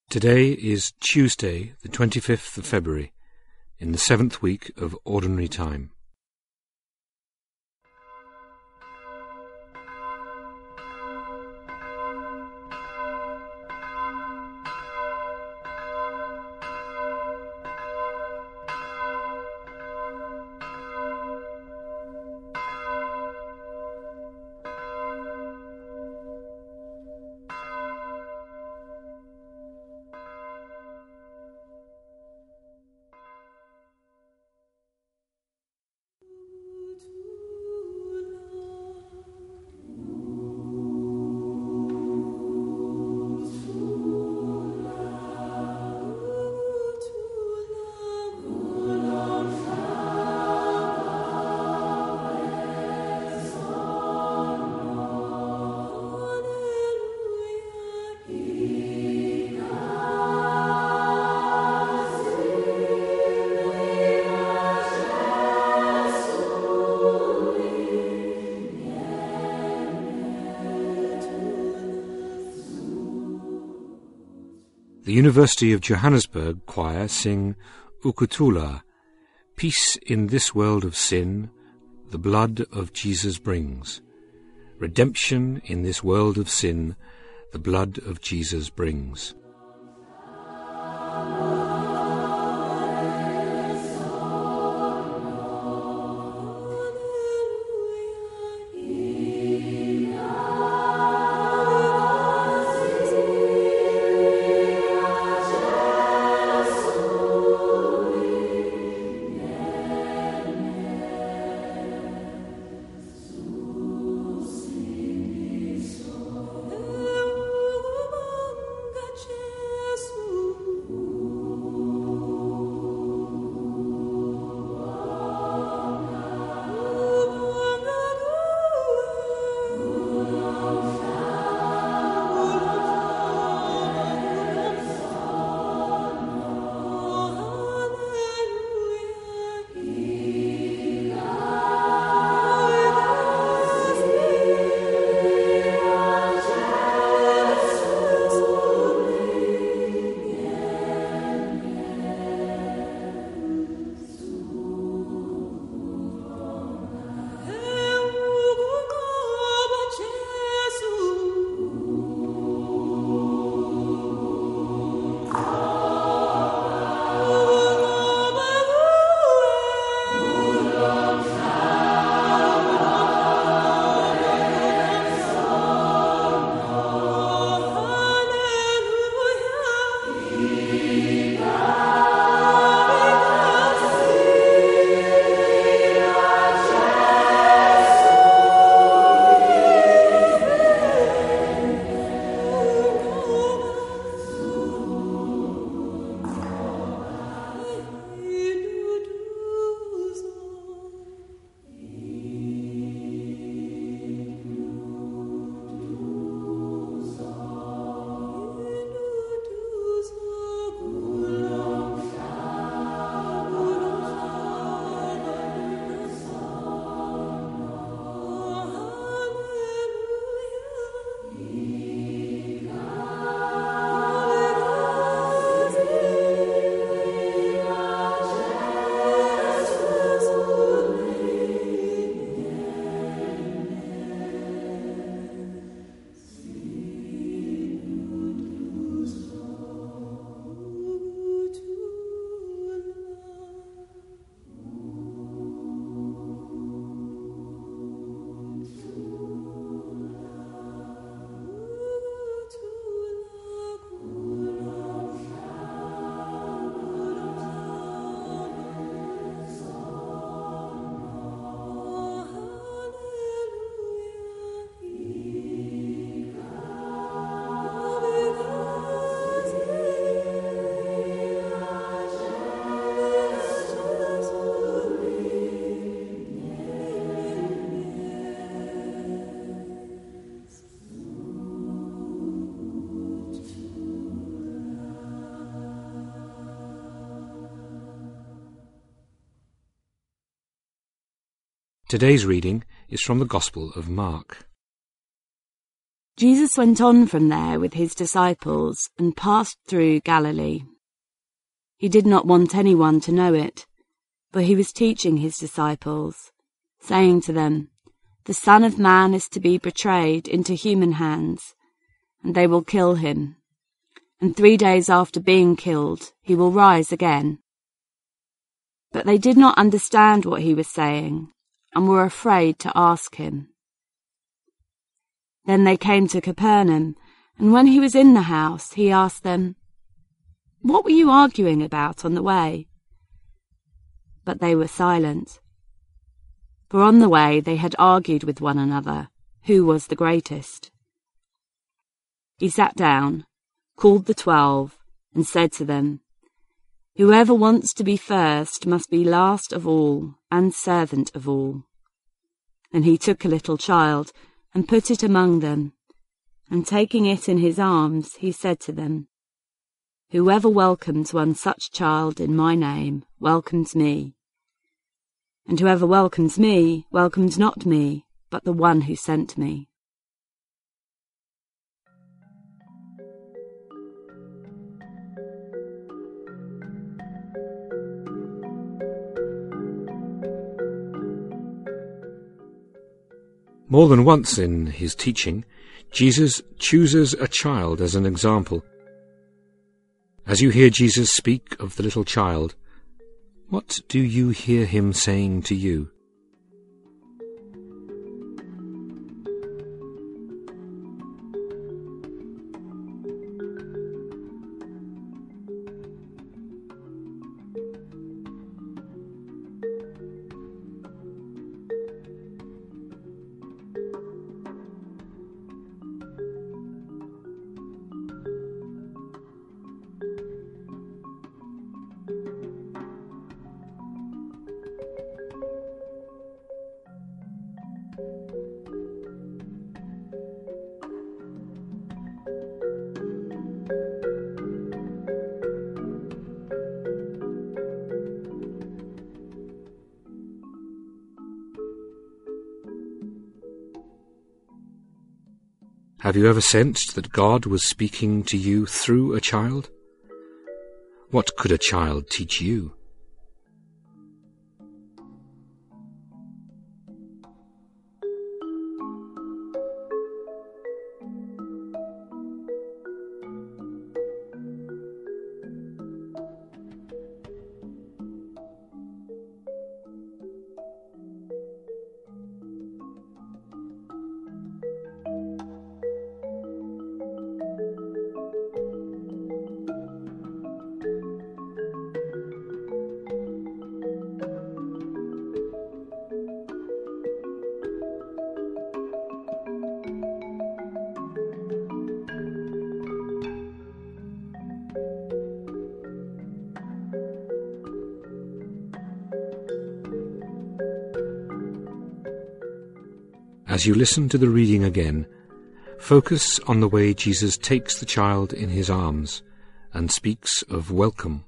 Today is Tuesday, the 25th of February, in the 7th week of Ordinary Time. The University of Johannesburg choir sing Ukhuthula, Peace in this world of sin, the blood of Jesus brings. Redemption in this world of sin, the blood of Jesus brings. Today's reading is from the Gospel of Mark. Jesus went on from there with his disciples and passed through Galilee. He did not want anyone to know it, for he was teaching his disciples, saying to them, "The Son of Man is to be betrayed into human hands, and they will kill him. And 3 days after being killed, he will rise again." But they did not understand what he was saying, and were afraid to ask him. Then they came to Capernaum, and when he was in the house, he asked them, "What were you arguing about on the way?" But they were silent. For on the way they had argued with one another, who was the greatest. He sat down, called the 12, and said to them, "Whoever wants to be first must be last of all and servant of all." And he took a little child and put it among them, and taking it in his arms, he said to them, "Whoever welcomes one such child in my name welcomes me. And whoever welcomes me welcomes not me, but the one who sent me." More than once in his teaching, Jesus chooses a child as an example. As you hear Jesus speak of the little child, what do you hear him saying to you? Have you ever sensed that God was speaking to you through a child? What could a child teach you? As you listen to the reading again, focus on the way Jesus takes the child in his arms and speaks of welcome.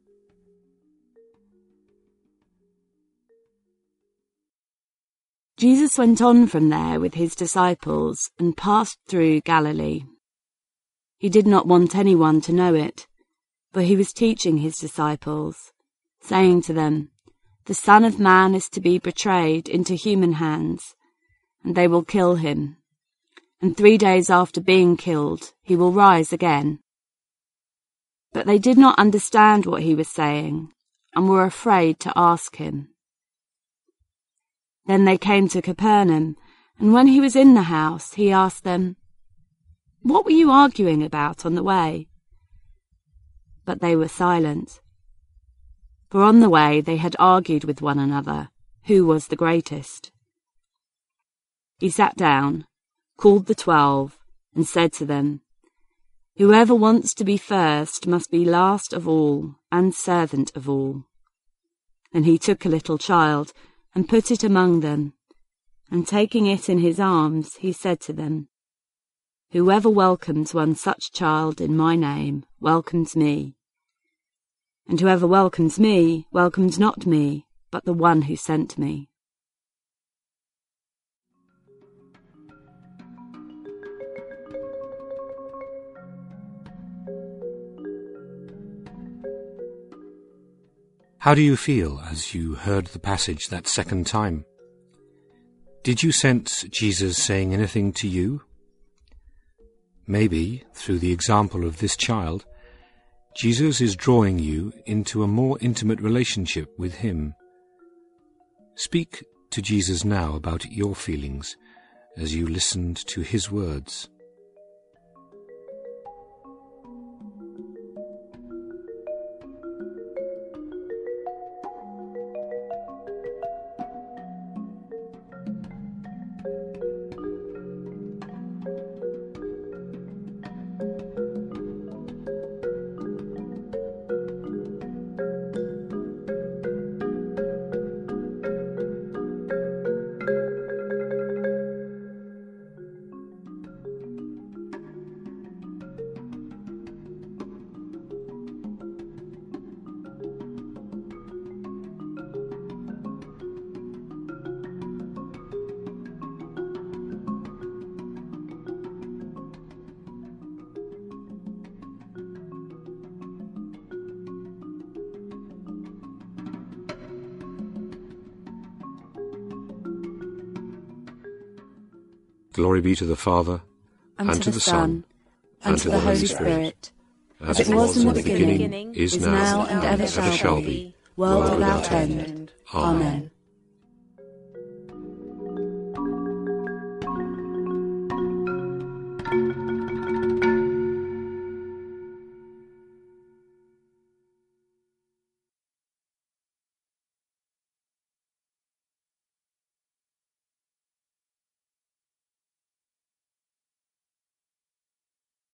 Jesus went on from there with his disciples and passed through Galilee. He did not want anyone to know it, for he was teaching his disciples, saying to them, "The Son of Man is to be betrayed into human hands, and they will kill him. And 3 days after being killed, he will rise again." But they did not understand what he was saying, and were afraid to ask him. Then they came to Capernaum, and when he was in the house, he asked them, "What were you arguing about on the way?" But they were silent. For on the way they had argued with one another, who was the greatest. He sat down, called the 12, and said to them, "Whoever wants to be first must be last of all and servant of all." Then he took a little child and put it among them, and taking it in his arms, he said to them, "Whoever welcomes one such child in my name welcomes me. And whoever welcomes me welcomes not me, but the one who sent me." How do you feel as you heard the passage that second time? Did you sense Jesus saying anything to you? Maybe, through the example of this child, Jesus is drawing you into a more intimate relationship with him. Speak to Jesus now about your feelings as you listened to his words. Glory be to the Father, and to the Son, and to the Holy Spirit, as it was in the beginning, is now, and ever shall be, world without end. Amen.